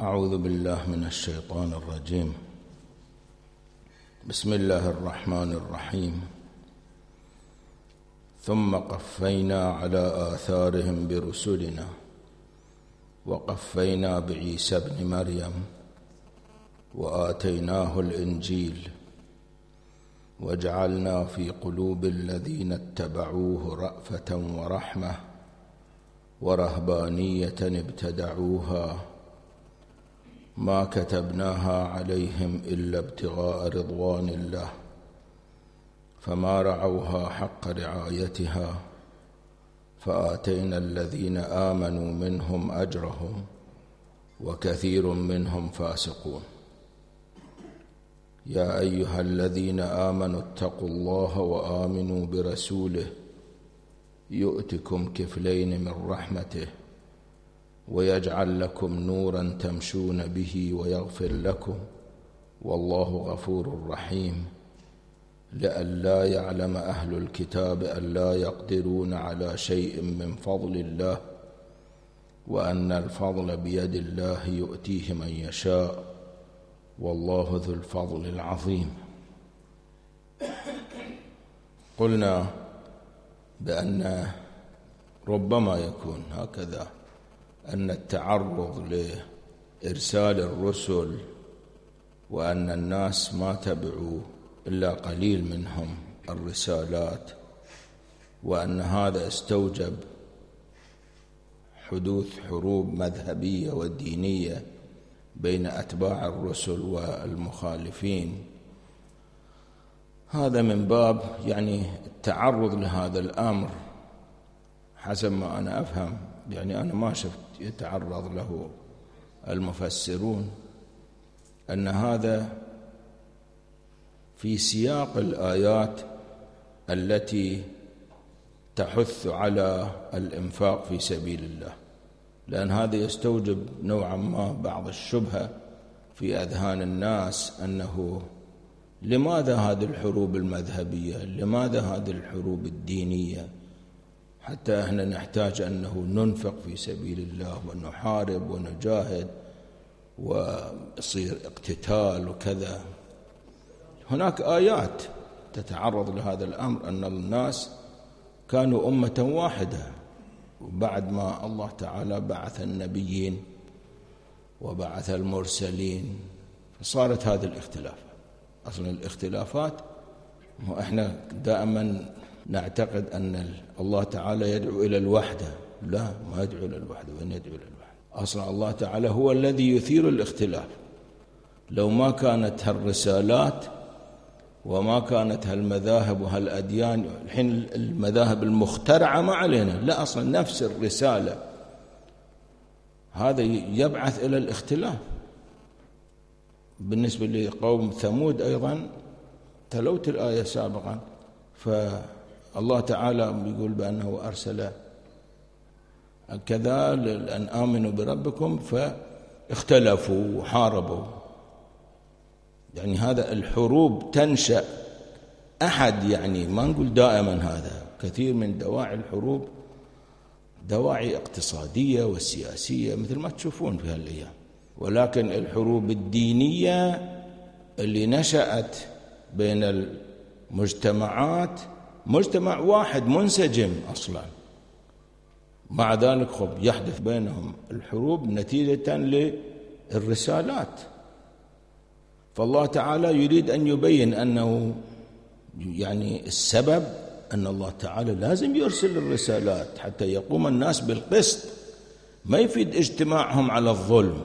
أعوذ بالله من الشيطان الرجيم. بسم الله الرحمن الرحيم. ثم قفينا على آثارهم برسلنا وقفينا بعيسى ابن مريم وآتيناه الإنجيل وجعلنا في قلوب الذين اتبعوه رأفة ورحمة ورهبانية ابتدعوها ما كتبناها عليهم إلا ابتغاء رضوان الله فما رعوها حق رعايتها فآتينا الذين آمنوا منهم أجرهم وكثير منهم فاسقون. يا أيها الذين آمنوا اتقوا الله وآمنوا برسوله يؤتكم كفلين من رحمته ويجعل لكم نورا تمشون به ويغفر لكم والله غفور رحيم. لئلا يعلم أهل الكتاب ألا يقدرون على شيء من فضل الله وأن الفضل بيد الله يؤتيه من يشاء والله ذو الفضل العظيم. قلنا بأن ربما يكون هكذا أن التعرض لإرسال الرسل وأن الناس ما تبعوا إلا قليل منهم الرسالات وأن هذا استوجب حدوث حروب مذهبية ودينية بين أتباع الرسل والمخالفين. هذا من باب التعرض لهذا الأمر حسب ما أنا أفهم، أنا ما شفت يتعرض له المفسرون، أن هذا في سياق الآيات التي تحث على الإنفاق في سبيل الله، لأن هذا يستوجب نوعا ما بعض الشبهة في أذهان الناس أنه لماذا هذه الحروب المذهبية؟ لماذا هذه الحروب الدينية؟ حتى احنا نحتاج أنه ننفق في سبيل الله ونحارب ونجاهد ويصير اقتتال وكذا. هناك آيات تتعرض لهذا الأمر، أن الناس كانوا أمة واحدة وبعد ما الله تعالى بعث النبيين وبعث المرسلين فصارت هذه الاختلافات. أصلا الاختلافات احنا دائما نعتقد أن الله تعالى يدعو إلى الوحدة، لا، ما يدعو إلى الوحدة. وين يدعو إلى الوحدة؟ أصلا الله تعالى هو الذي يثير الاختلاف. لو ما كانت هالرسالات وما كانت هالمذاهب وهالأديان، الحين المذاهب المخترعة ما علينا، لا، أصلا نفس الرسالة هذا يبعث إلى الاختلاف. بالنسبة لقوم ثمود أيضا تلوت الآية سابقا، فالله تعالى يقول بأنه أرسل كذا لأن آمنوا بربكم فاختلفوا وحاربوا. هذا الحروب تنشأ أحد، ما نقول دائما، هذا كثير من دواعي الحروب دواعي اقتصادية وسياسية مثل ما تشوفون في هالأيام، ولكن الحروب الدينية اللي نشأت بين المجتمعات، مجتمع واحد منسجم أصلا، مع ذلك يحدث بينهم الحروب نتيجة للرسالات. فالله تعالى يريد أن يبين أنه السبب أن الله تعالى لازم يرسل الرسالات حتى يقوم الناس بالقسط، ما يفيد اجتماعهم على الظلم.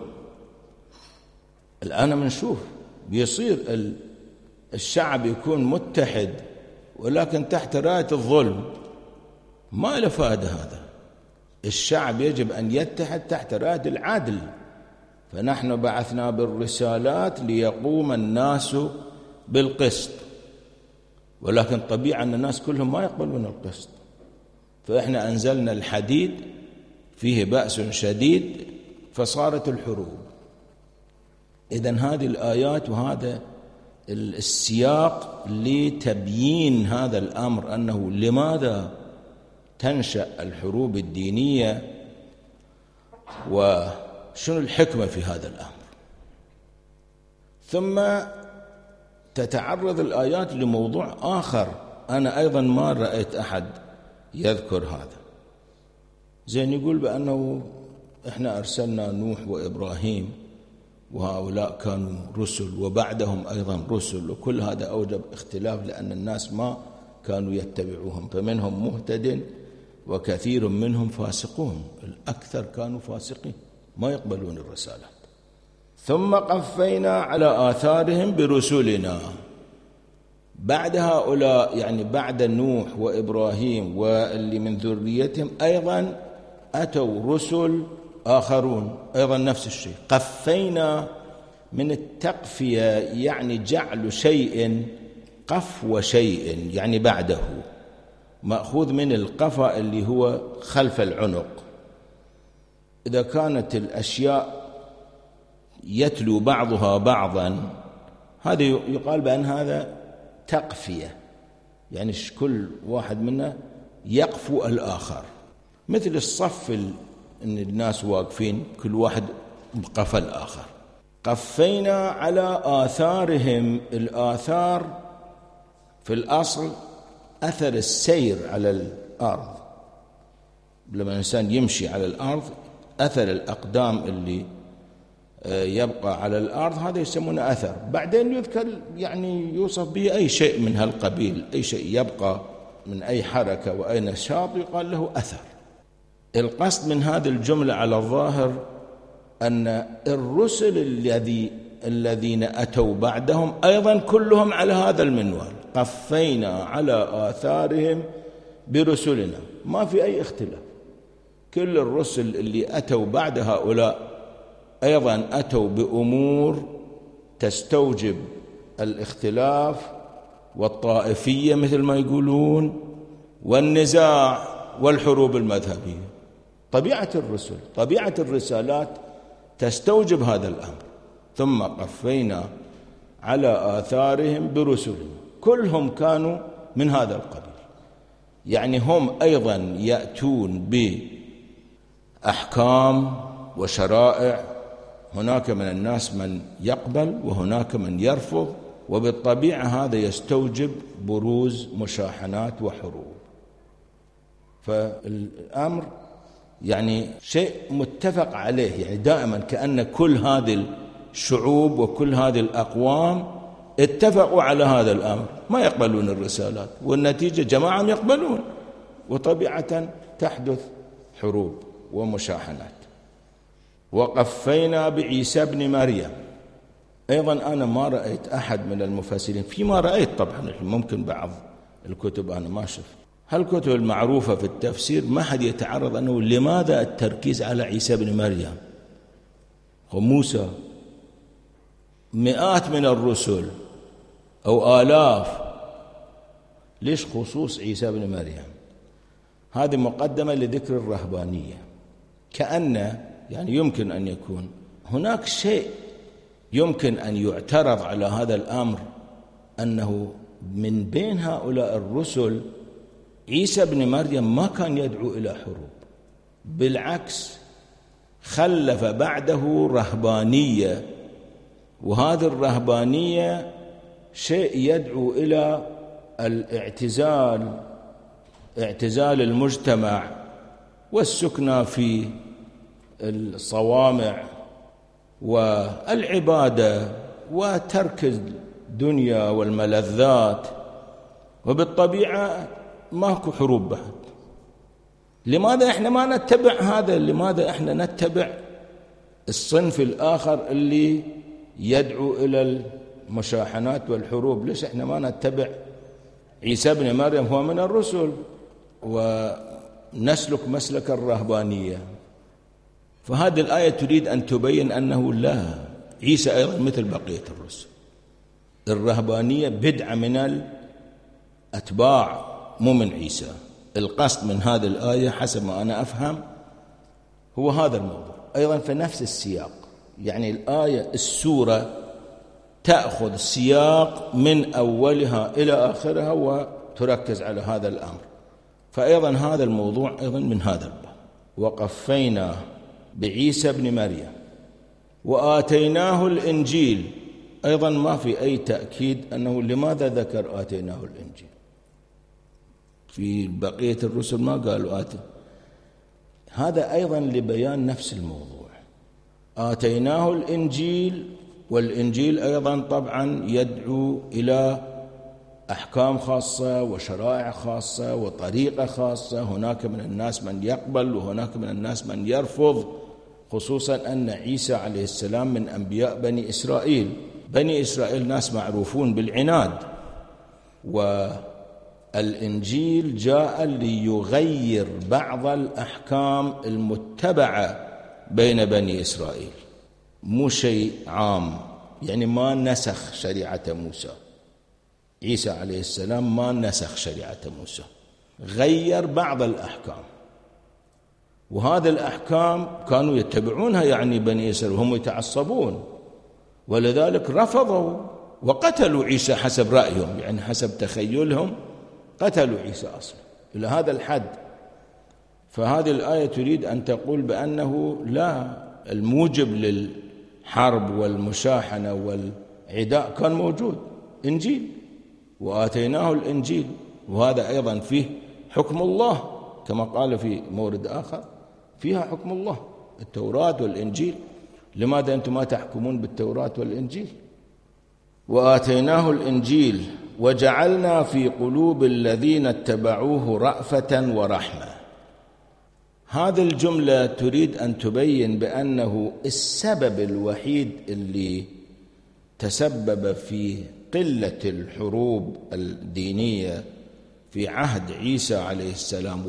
الآن بنشوف بيصير الشعب يكون متحد ولكن تحت راية الظلم، ما له فائدة. هذا الشعب يجب أن يتحد تحت راية العدل. فنحن بعثنا بالرسالات ليقوم الناس بالقسط، ولكن طبيعة أن الناس كلهم ما يقبلون القسط، فإحنا أنزلنا الحديد فيه بأس شديد فصارت الحروب. إذن هذه الآيات وهذا السياق لتبيين هذا الأمر، أنه لماذا تنشأ الحروب الدينية فشنو الحكمة في هذا الأمر؟ ثم تتعرض الآيات لموضوع آخر أنا أيضا ما رأيت أحد يذكر هذا. زين يقول بأنه إحنا أرسلنا نوح وإبراهيم وهؤلاء كانوا رسل وبعدهم أيضا رسل، وكل هذا أوجب اختلاف لأن الناس ما كانوا يتبعوهم، فمنهم مهتد وكثير منهم فاسقون، الأكثر كانوا فاسقين ما يقبلون الرسالات. ثم قفينا على آثارهم برسلنا، بعد هؤلاء يعني بعد نوح وإبراهيم واللي من ذريتهم أيضا أتوا رسل آخرون أيضا نفس الشيء. قفينا من التقفية يعني جعل شيء قفو شيء يعني بعده، مأخوذ من القفا اللي هو خلف العنق. إذا كانت الأشياء يتلو بعضها بعضا هذا يقال بأن هذا تقفية، يعني كل واحد منا يقفو الآخر، مثل الصف إن الناس واقفين كل واحد بقفا الآخر. قفينا على آثارهم، الآثار في الأصل أثر السير على الأرض، لما الإنسان يمشي على الأرض أثر الأقدام اللي يبقى على الأرض هذا يسمونه أثر. بعدين يذكر يعني يوصف به أي شيء من هالقبيل، أي شيء يبقى من أي حركة وأي نشاط يقال له أثر. القصد من هذه الجملة على الظاهر أن الرسل الذين أتوا بعدهم أيضا كلهم على هذا المنوال، قفينا على آثارهم برسلنا، ما في أي اختلاف. كل الرسل اللي أتوا بعد هؤلاء أيضا أتوا بأمور تستوجب الاختلاف والطائفية مثل ما يقولون والنزاع والحروب المذهبية. طبيعة الرسل، طبيعة الرسالات تستوجب هذا الأمر. ثم قفينا على آثارهم برسلنا، كلهم كانوا من هذا القبيل، يعني هم أيضا يأتون بأحكام وشرائع. هناك من الناس من يقبل وهناك من يرفض، وبالطبيعة هذا يستوجب بروز مشاحنات وحروب. فالأمر يعني شيء متفق عليه، يعني دائما كأن كل هذه الشعوب وكل هذه الأقوام اتفقوا على هذا الأمر، ما يقبلون الرسالات، والنتيجة جماعة يقبلون، وطبيعة تحدث حروب ومشاحنات. وقفينا بعيسى ابن مريم، أيضا أنا ما رأيت أحد من المفسرين، فيما رأيت طبعا ممكن بعض الكتب أنا ما شفت، هالكتب المعروفة في التفسير ما حد يتعرض أنه لماذا التركيز على عيسى ابن مريم وموسى، مئات من الرسل أو آلاف، ليش خصوص عيسى ابن مريم؟ هذه مقدمة لذكر الرهبانية، كأن يعني يمكن أن يكون هناك شيء يمكن أن يعترض على هذا الأمر، أنه من بين هؤلاء الرسل عيسى ابن مريم ما كان يدعو إلى حروب، بالعكس خلف بعده رهبانية، وهذه الرهبانية شيء يدعو إلى اعتزال المجتمع والسكنى في الصوامع والعبادة وترك الدنيا والملذات، وبالطبيعة ماكو حروب بعد. لماذا احنا ما نتبع هذا؟ لماذا احنا نتبع الصنف الآخر اللي يدعو إلى المشاحنات والحروب؟ ليش احنا ما نتبع عيسى ابن مريم؟ هو من الرسل، ونسلك مسلك الرهبانية. فهذه الآية تريد أن تبين أنه لا، عيسى أيضا مثل بقية الرسل، الرهبانية بدعة من الأتباع مو من عيسى. القصد من هذه الآية حسب ما أنا أفهم هو هذا الموضوع. أيضا في نفس السياق، يعني الآية السورة تأخذ سياق من أولها إلى آخرها وتركز على هذا الأمر، فأيضا هذا الموضوع أيضا من هذا الباب. وقفينا بعيسى ابن مريم وآتيناه الإنجيل، أيضا ما في أي تأكيد أنه لماذا ذكر آتيناه الإنجيل. في بقية الرسل ما قالوا هذا أيضا لبيان نفس الموضوع. آتيناه الإنجيل، والإنجيل أيضا طبعا يدعو إلى أحكام خاصة وشرائع خاصة وطريقة خاصة. هناك من الناس من يقبل وهناك من الناس من يرفض، خصوصا أن عيسى عليه السلام من أنبياء بني إسرائيل. بني إسرائيل ناس معروفون بالعناد، والإنجيل جاء ليغير بعض الأحكام المتبعة بين بني إسرائيل، مو شيء عام، يعني ما نسخ شريعة موسى. عيسى عليه السلام ما نسخ شريعة موسى، غير بعض الأحكام، وهذه الأحكام كانوا يتبعونها يعني بني إسرائيل وهم يتعصبون، ولذلك رفضوا وقتلوا عيسى حسب رأيهم، يعني حسب تخيلهم قتلوا عيسى أصلا إلى هذا الحد. فهذه الآية تريد أن تقول بأنه لا، الموجب للحرب والمشاحنة والعداء كان موجود، إنجيل، وآتيناه الإنجيل، وهذا أيضا فيه حكم الله كما قال في مورد آخر، فيها حكم الله، التوراة والإنجيل. لماذا أنتم ما تحكمون بالتوراة والإنجيل؟ وآتيناه الإنجيل وجعلنا في قلوب الذين اتبعوه رأفة ورحمة. هذه الجملة تريد أن تبين بأنه السبب الوحيد اللي تسبب في قلة الحروب الدينية في عهد عيسى عليه السلام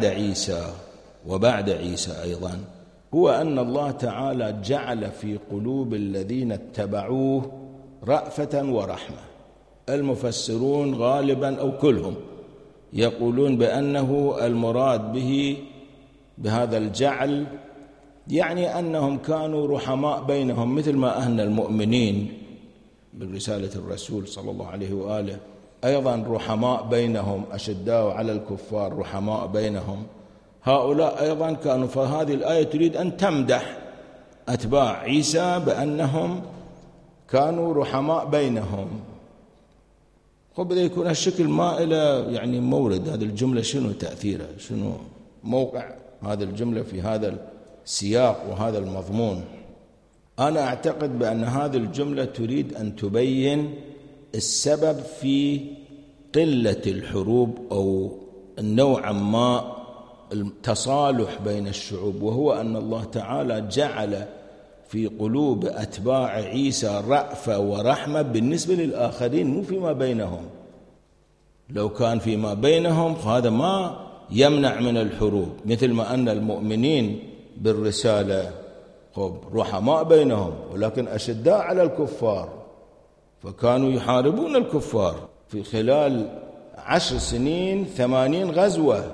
وبعد عيسى أيضا، هو أن الله تعالى جعل في قلوب الذين اتبعوه رأفة ورحمة. المفسرون غالبا أو كلهم يقولون بأنه المراد به بهذا الجعل يعني أنهم كانوا رحماء بينهم، مثل ما أهن المؤمنين برسالة الرسول صلى الله عليه وآله أيضا رحماء بينهم، أشداء على الكفار رحماء بينهم. هؤلاء أيضا كانوا، فهذه الآية تريد أن تمدح أتباع عيسى بأنهم كانوا رحماء بينهم. قبل يكون الشكل ما إلى يعني مورد هذه الجملة، شنو تأثيرها، شنو موقع هذه الجملة في هذا السياق وهذا المضمون. أنا أعتقد بأن هذه الجملة تريد أن تبين السبب في قلة الحروب أو نوعا ما التصالح بين الشعوب، وهو أن الله تعالى جعل في قلوب أتباع عيسى رأفة ورحمة بالنسبة للآخرين، مو فيما بينهم. لو كان فيما بينهم هذا ما يمنع من الحروب، مثل ما أن المؤمنين بالرسالة رحماء بينهم ولكن أشداء على الكفار، فكانوا يحاربون الكفار في خلال 10 سنين 80 غزوة.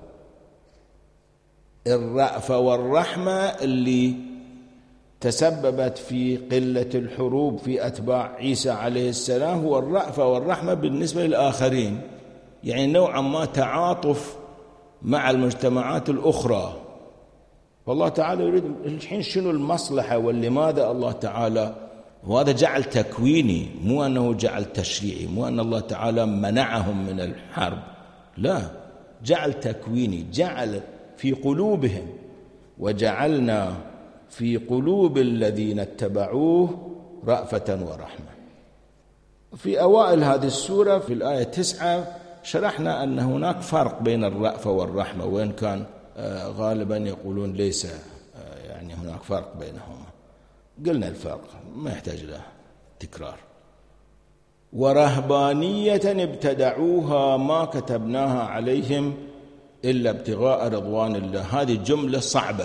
الرأفة والرحمة اللي تسببت في قلة الحروب في أتباع عيسى عليه السلام هو الرأفة والرحمة بالنسبة للآخرين، يعني نوعا ما تعاطف مع المجتمعات الأخرى. والله تعالى يريد الحين شنو المصلحة ولماذا الله تعالى، وهذا جعل تكويني مو أنه جعل تشريعي، مو أن الله تعالى منعهم من الحرب، لا، جعل تكويني، جعل في قلوبهم، وجعلنا في قلوب الذين اتبعوه رأفة ورحمة. في أوائل هذه السورة في الآية 9 شرحنا أن هناك فرق بين الرأفة والرحمة، وإن كان غالبا يقولون ليس يعني هناك فرق بينهما. قلنا الفرق ما يحتاج له تكرار. ورهبانية ابتدعوها ما كتبناها عليهم إلا ابتغاء رضوان الله. هذه جملة صعبة،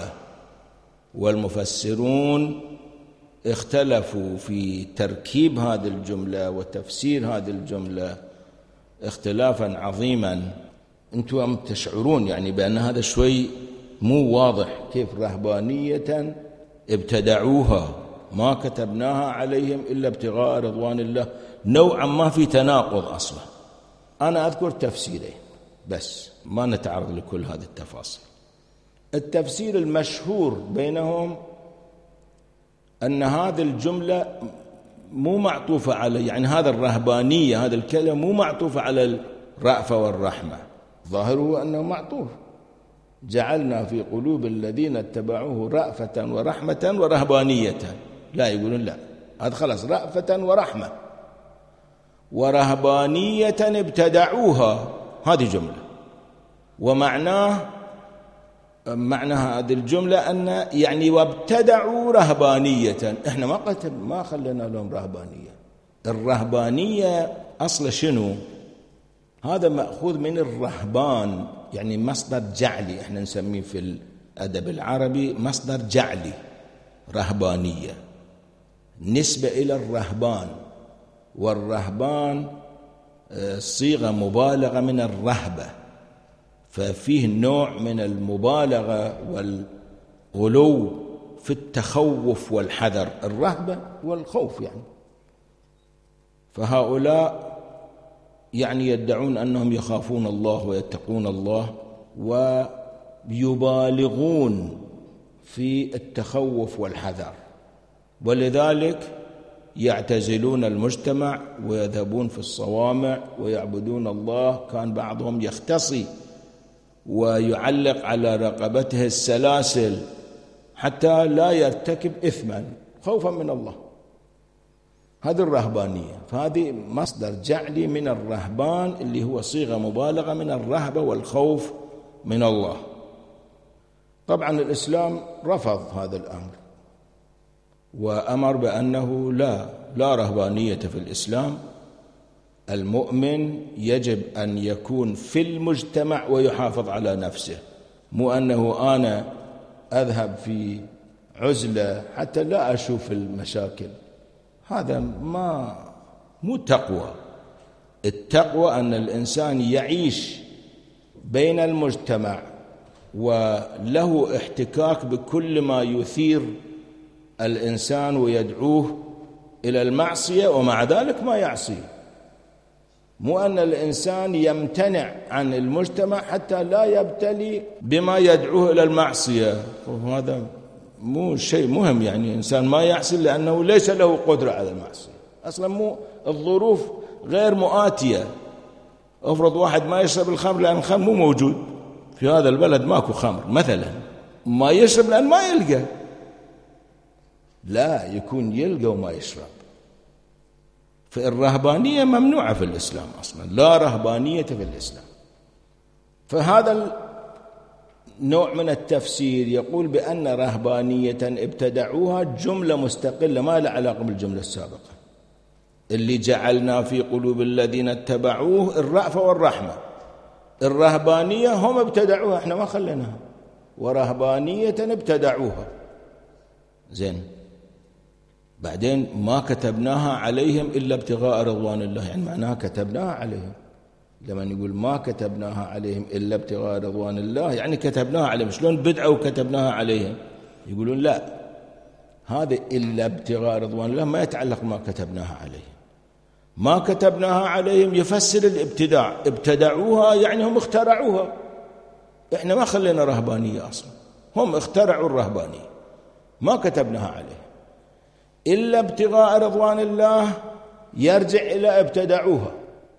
والمفسرون اختلفوا في تركيب هذه الجملة وتفسير هذه الجملة اختلافا عظيما. أنتم تشعرون يعني بأن هذا شوي مو واضح، كيف رهبانية ابتدعوها ما كتبناها عليهم إلا ابتغاء رضوان الله، نوعا ما في تناقض أصلا. أنا أذكر تفسيرين بس، ما نتعرض لكل هذه التفاصيل. التفسير المشهور بينهم أن هذه الجملة مو معطوفة على، يعني هذا الرهبانية هذا الكلمة مو معطوفة على الرأفة والرحمة، ظاهره أنه معطوف. جعلنا في قلوب الذين اتبعوه رأفة ورحمة ورهبانية. لا، يقولون لا، هذا خلاص رأفة ورحمة ورهبانية ابتدعوها، هذه جملة. معنى هذه الجملة أن يعني وابتدعوا رهبانية. إحنا ما خلينا لهم رهبانية. الرهبانية أصل شنو؟ هذا مأخوذ من الرهبان، يعني مصدر جعلي، إحنا نسميه في الأدب العربي مصدر جعلي، رهبانية نسبة إلى الرهبان، والرهبان صيغة مبالغة من الرهبة، ففيه نوع من المبالغة والغلو في التخوف والحذر، الرهبة والخوف يعني. فهؤلاء يعني يدعون أنهم يخافون الله ويتقون الله ويبالغون في التخوف والحذر، ولذلك يعتزلون المجتمع ويذهبون في الصوامع ويعبدون الله. كان بعضهم يختصي ويعلق على رقبته السلاسل حتى لا يرتكب إثما خوفا من الله. هذه الرهبانية، فهذه مصدر جعلي من الرهبان اللي هو صيغة مبالغة من الرهبة والخوف من الله. طبعا الإسلام رفض هذا الأمر وأمر بأنه لا رهبانية في الإسلام. المؤمن يجب أن يكون في المجتمع ويحافظ على نفسه، مو أنه أنا أذهب في عزلة حتى لا أشوف المشاكل. هذا مو تقوى. التقوى أن الإنسان يعيش بين المجتمع وله احتكاك بكل ما يثير الإنسان ويدعوه إلى المعصية، ومع ذلك ما يعصي. مو أن الإنسان يمتنع عن المجتمع حتى لا يبتلي بما يدعوه إلى المعصية، وهذا مو شيء مهم. يعني إنسان ما يعصي لأنه ليس له قدرة على المعصية أصلا، مو الظروف غير مؤاتية. أفرض واحد ما يشرب الخمر لأن الخمر مو موجود في هذا البلد، ماكو خمر مثلا، ما يشرب لأن ما يلقى. لا، يكون يلقى وما يشرب. فالرهبانية ممنوعة في الإسلام أصلا، لا رهبانية في الإسلام. فهذا نوع من التفسير يقول بأن رهبانية ابتدعوها جملة مستقلة ما لها علاقة بالجملة السابقة. اللي جعلنا في قلوب الذين اتبعوه الرأفة والرحمة، الرهبانية هم ابتدعوها، احنا ما خليناها، ورهبانية ابتدعوها. زين، بعدين ما كتبناها عليهم إلا ابتغاء رضوان الله، يعني معناها كتبناها عليهم. لما يقول ما كتبناها عليهم إلا ابتغاء رضوان الله يعني كتبناها عليهم. شلون بدعوا وكتبناها عليهم؟ يقولون لا، هذا إلا ابتغاء رضوان الله ما يتعلق ما كتبناها عليهم. ما كتبناها عليهم يفسر الابتداع، ابتدعوها يعني هم اخترعوها. احنا ما خلينا رهبانية أصلا، هم اخترعوا الرهبانية، ما كتبناها عليهم. إلا ابتغاء رضوان الله يرجع إلى ابتدعوها،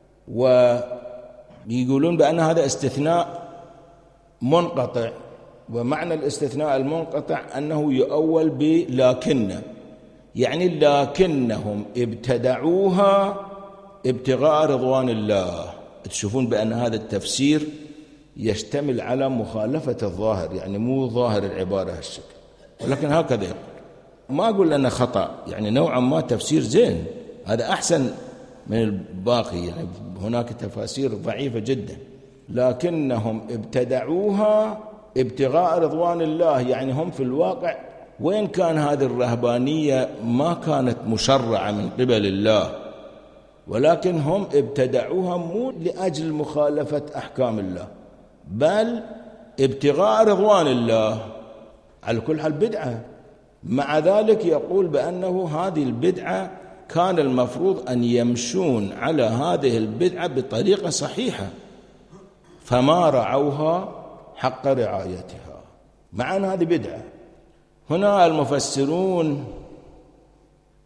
ويقولون بأن هذا استثناء منقطع. ومعنى الاستثناء المنقطع أنه يؤول بلكن، يعني لكنهم ابتدعوها ابتغاء رضوان الله. تشوفون بأن هذا التفسير يشتمل على مخالفة الظاهر، يعني مو ظاهر العبارة هالشكل، ولكن هكذا يقول. ما أقول أنه خطأ، يعني نوعا ما تفسير زين، هذا أحسن من الباقي. يعني هناك تفاسير ضعيفة جدا. لكنهم ابتدعوها ابتغاء رضوان الله، يعني هم في الواقع وين كان هذه الرهبانية ما كانت مشرعة من قبل الله، ولكن هم ابتدعوها مو لأجل مخالفة أحكام الله، بل ابتغاء رضوان الله. على كل حال بدعة. مع ذلك يقول بأنه هذه البدعة كان المفروض أن يمشون على هذه البدعة بطريقة صحيحة، فما رعوها حق رعايتها، مع أن هذه بدعة. هنا المفسرون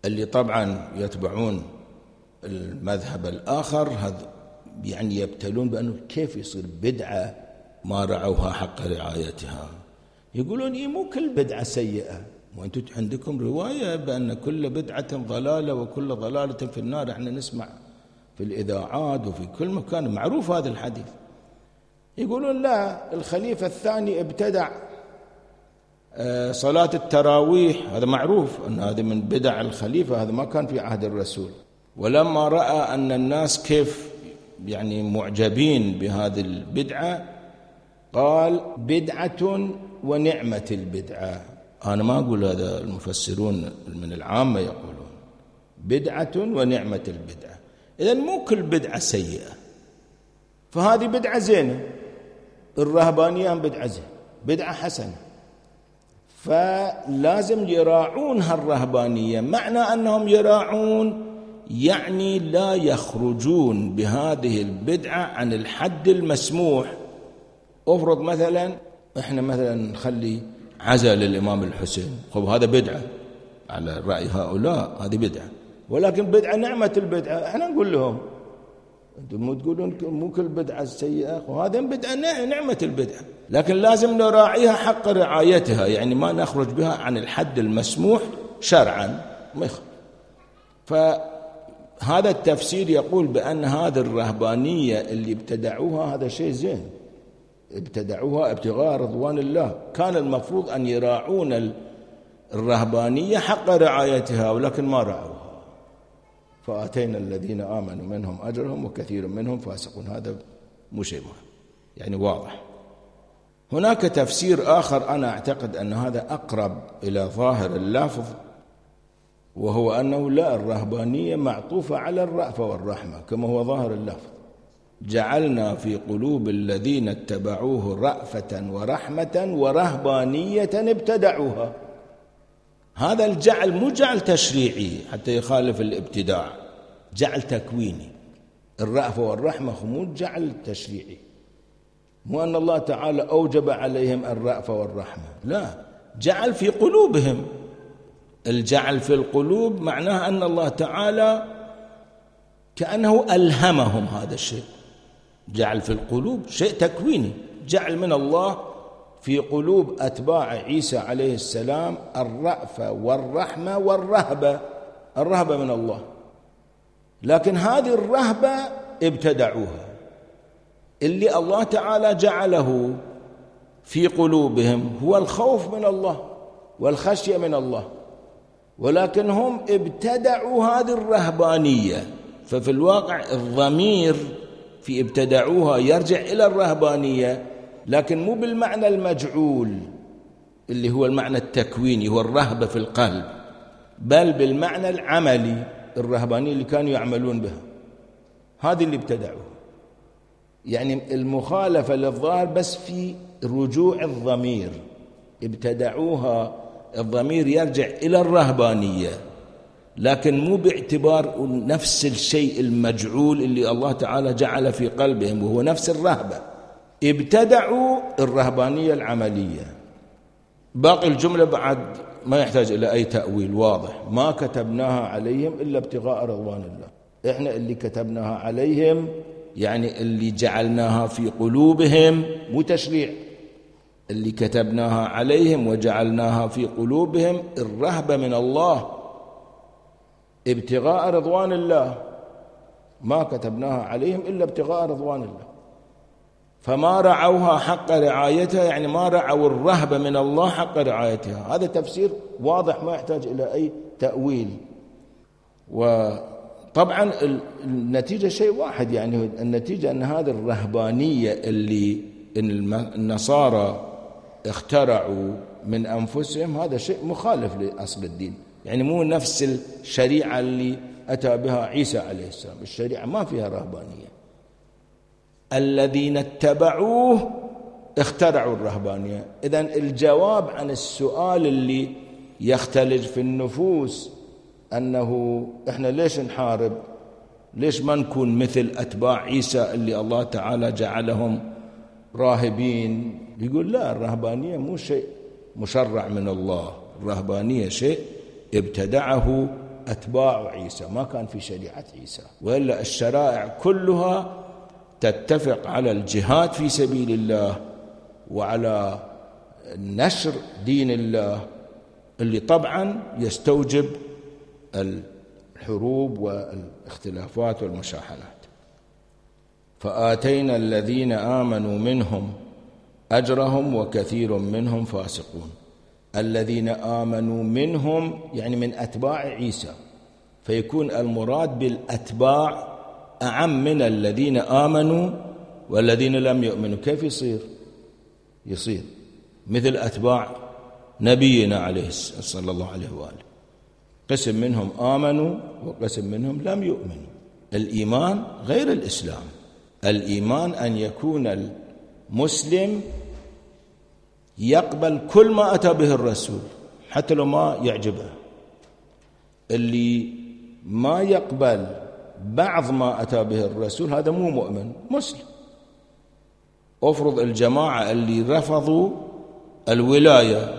اللي طبعا يتبعون المذهب الآخر هذا يعني يبتلون بأنه كيف يصير بدعة ما رعوها حق رعايتها. يقولون إيه مو كل بدعة سيئة، وأنتم عندكم رواية بأن كل بدعة ضلالة وكل ضلالة في النار. احنا نسمع في الإذاعات وفي كل مكان معروف هذا الحديث. يقولون لا، الخليفة الثاني ابتدع صلاة التراويح، هذا معروف أن هذا من بدع الخليفة، هذا ما كان في عهد الرسول. ولما رأى أن الناس كيف يعني معجبين بهذه البدعة قال بدعة ونعمة البدعة. أنا ما أقول هذا، المفسرون من العامة يقولون بدعة ونعمة البدعة. إذن مو كل بدعة سيئة، فهذه بدعة زينة، الرهبانية بدعة زينة، بدعة حسنة، فلازم يراعون هالرهبانية. معنى أنهم يراعون يعني لا يخرجون بهذه البدعة عن الحد المسموح. أفرض مثلا إحنا مثلا نخلي عزاء للإمام الحسين، خب هذا بدعة على رأي هؤلاء، هذه بدعة، ولكن بدعة نعمة البدعة. إحنا نقول لهم أنتم مو تقولون مو كل بدعة سيئة، وهذا بدعة نعمة البدعة، لكن لازم نراعيها حق رعايتها، يعني ما نخرج بها عن الحد المسموح شرعا ما يخرج. فهذا التفسير يقول بأن هذه الرهبانية اللي ابتدعوها هذا شيء زين، ابتدعوها ابتغاء رضوان الله، كان المفروض أن يراعون الرهبانية حق رعايتها، ولكن ما رعوها. فآتينا الذين آمنوا منهم أجرهم وكثير منهم فاسقون. هذا مو شيء مهم، يعني واضح. هناك تفسير آخر أنا أعتقد أن هذا أقرب إلى ظاهر اللفظ، وهو أنه لا، الرهبانية معطوفة على الرأفة والرحمة كما هو ظاهر اللفظ. جعلنا في قلوب الذين اتبعوه رأفة ورحمة ورهبانية ابتدعوها. هذا الجعل مو جعل تشريعي حتى يخالف الابتداع، جعل تكويني. الرأفة والرحمة مو جعل تشريعي، مو أن الله تعالى أوجب عليهم الرأفة والرحمة، لا، جعل في قلوبهم. الجعل في القلوب معناه أن الله تعالى كأنه ألهمهم هذا الشيء. جعل في القلوب شيء تكويني، جعل من الله في قلوب أتباع عيسى عليه السلام الرأفة والرحمة والرهبة. الرهبة من الله، لكن هذه الرهبة ابتدعوها. اللي الله تعالى جعله في قلوبهم هو الخوف من الله والخشية من الله، ولكن هم ابتدعوا هذه الرهبانية. ففي الواقع الضمير في ابتدعوها يرجع إلى الرهبانية، لكن مو بالمعنى المجعول اللي هو المعنى التكويني، هو الرهبة في القلب، بل بالمعنى العملي، الرهبانية اللي كانوا يعملون بها، هذه اللي ابتدعوها. يعني المخالفة للظاهر بس في رجوع الضمير، ابتدعوها الضمير يرجع إلى الرهبانية، لكن مو باعتبار نفس الشيء المجعول اللي الله تعالى جعل في قلبهم وهو نفس الرهبة. ابتدعوا الرهبانية العملية. باقي الجملة بعد ما يحتاج إلى أي تأويل واضح. ما كتبناها عليهم إلا ابتغاء رضوان الله. إحنا اللي كتبناها عليهم يعني اللي جعلناها في قلوبهم، مو تشريع، اللي كتبناها عليهم وجعلناها في قلوبهم الرهبة من الله، ابتغاء رضوان الله. ما كتبناها عليهم إلا ابتغاء رضوان الله، فما رعوها حق رعايتها، يعني ما رعوا الرهبة من الله حق رعايتها. هذا تفسير واضح ما يحتاج إلى أي تأويل. وطبعا النتيجة شيء واحد، يعني النتيجة أن هذه الرهبانية اللي النصارى اخترعوا من أنفسهم هذا شيء مخالف لأصل الدين، يعني مو نفس الشريعة اللي أتى بها عيسى عليه السلام. الشريعة ما فيها رهبانية. الذين اتبعوه اخترعوا الرهبانية. إذن الجواب عن السؤال اللي يختلج في النفوس أنه إحنا ليش نحارب، ليش ما نكون مثل أتباع عيسى اللي الله تعالى جعلهم راهبين، يقول لا، الرهبانية مو شيء مشرع من الله، الرهبانية شيء ابتدعه أتباع عيسى، ما كان في شريعة عيسى، وإلا الشرائع كلها تتفق على الجهاد في سبيل الله وعلى نشر دين الله، اللي طبعا يستوجب الحروب والاختلافات والمشاحنات. فآتينا الذين آمنوا منهم أجرهم وكثير منهم فاسقون. الذين آمنوا منهم يعني من أتباع عيسى، فيكون المراد بالأتباع أعم من الذين آمنوا والذين لم يؤمنوا. كيف يصير مثل أتباع نبينا عليه صلى الله عليه وآله، قسم منهم آمنوا وقسم منهم لم يؤمنوا. الإيمان غير الإسلام. الإيمان أن يكون المسلم يقبل كل ما أتى به الرسول حتى لو ما يعجبه. اللي ما يقبل بعض ما أتى به الرسول هذا مو مؤمن مسلم. أفرض الجماعة اللي رفضوا الولاية،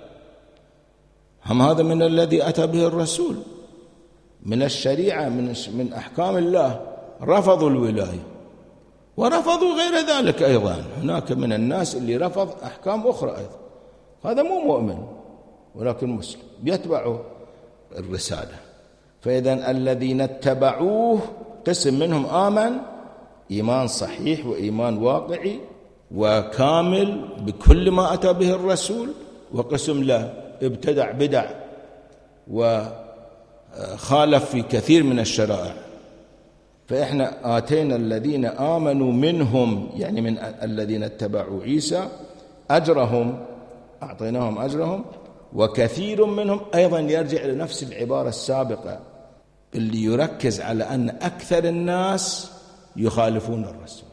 هم هذا من الذي أتى به الرسول من الشريعة، من أحكام الله، رفضوا الولاية ورفضوا غير ذلك أيضا. هناك من الناس اللي رفض أحكام أخرى أيضا، هذا مو مؤمن ولكن مسلم يتبع الرسالة. فإذا الذين اتبعوه قسم منهم آمن إيمان صحيح وإيمان واقعي وكامل بكل ما أتى به الرسول، وقسم له ابتدع بدع وخالف في كثير من الشرائع. فإحنا آتينا الذين آمنوا منهم يعني من الذين اتبعوا عيسى أجرهم، أعطيناهم أجرهم، وكثير منهم أيضا يرجع لنفس العبارة السابقة اللي يركز على أن أكثر الناس يخالفون الرسول،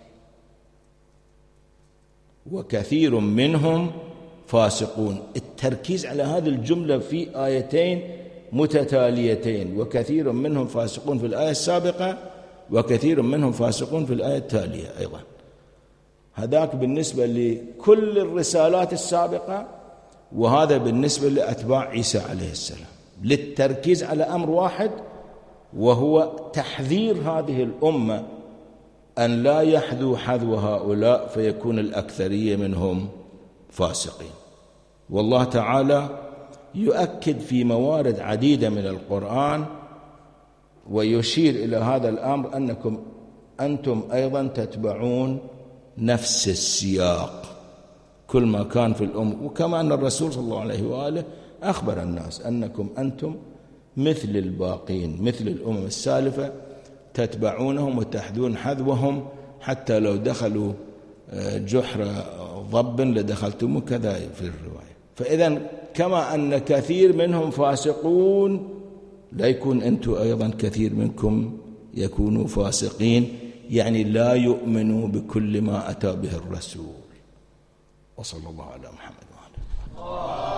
وكثير منهم فاسقون. التركيز على هذه الجملة في آيتين متتاليتين، وكثير منهم فاسقون في الآية السابقة وكثير منهم فاسقون في الآية التالية أيضا. هذاك بالنسبة لكل الرسالات السابقة، وهذا بالنسبة لأتباع عيسى عليه السلام، للتركيز على أمر واحد، وهو تحذير هذه الأمة أن لا يحذو حذو هؤلاء فيكون الأكثرية منهم فاسقين. والله تعالى يؤكد في موارد عديدة من القرآن ويشير إلى هذا الأمر أنكم أنتم أيضا تتبعون نفس السياق كل ما كان في الأمة. وكما أن الرسول صلى الله عليه وآله أخبر الناس أنكم أنتم مثل الباقين، مثل الأمم السالفة، تتبعونهم وتحذون حذوهم، حتى لو دخلوا جحر ضب لدخلتم، كذا في الرواية. فإذا كما أن كثير منهم فاسقون، لا يكون أنتم أيضا كثير منكم يكونوا فاسقين، يعني لا يؤمنوا بكل ما أتى به الرسول. وصلى الله على محمد وعلى آله.